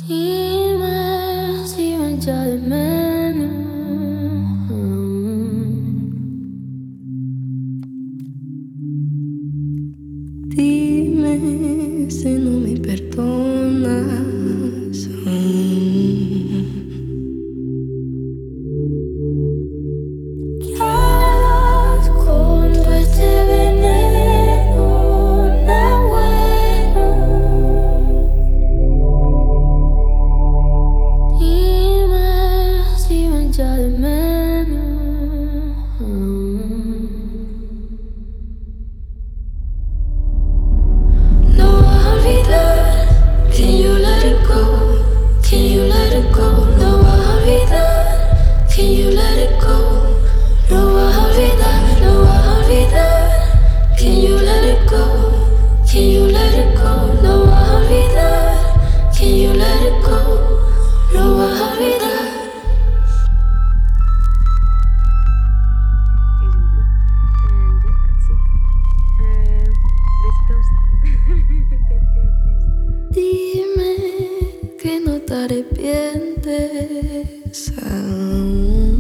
Dime si me echa de menos. Dime si no me perdonas. ¿Qué harás con todo este veneno? No bueno. Dime si me echa de menos. No vas a olvidar. Can you let it go? Can you let it go? No vas a olvidar. Can you let it go? No vas a olvidar, no vas a olvidar. Can you let it go? Can you let it go? No vas a olvidar. Can you let it go? No vas a olvidar. Is in blue. And yeah, that's it. Besitos. Take care, please. Dime que no te arrepientes aún.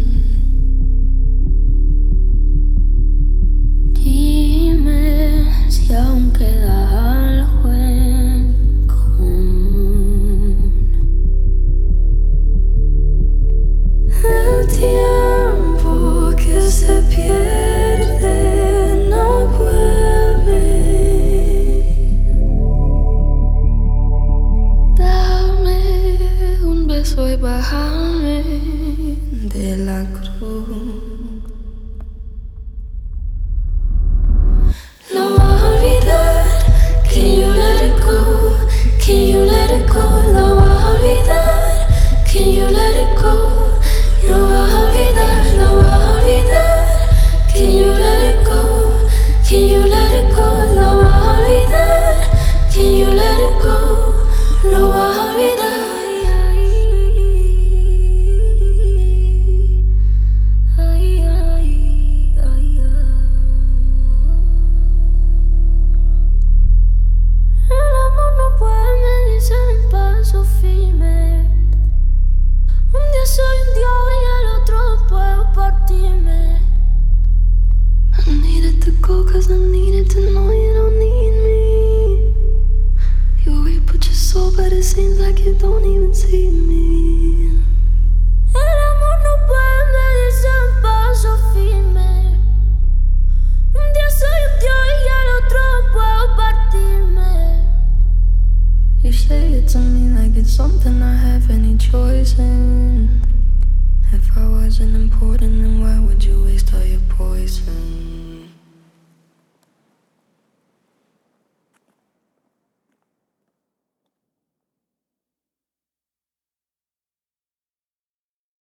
Dime si aún queda algo en común. El tiempo que se pierde no vuelve. Dame un beso y bájame de la cruz. No vas a olvidar. Can you let it go? Can you let it go? No vas a olvidar. Can you let it go? No vas a olvidar, no vas a olvidar. Can you let it go? Can you let it go? No vas a olvidar. Can you let it go? No vas a olvidar. Ay, ay, ay, ay. El amor no puede medirse en un paso firme. Un día soy un dios y el otro puedo partirme. I needed to go 'cause I needed to know you don't need me. You already put your soul, but it seems like you don't even see me. El amor no puede medirse en un paso firme. Un día soy un dios y el otro puedo partirme. You say it to me like it's something I have any choice in. If I wasn't important, then why would you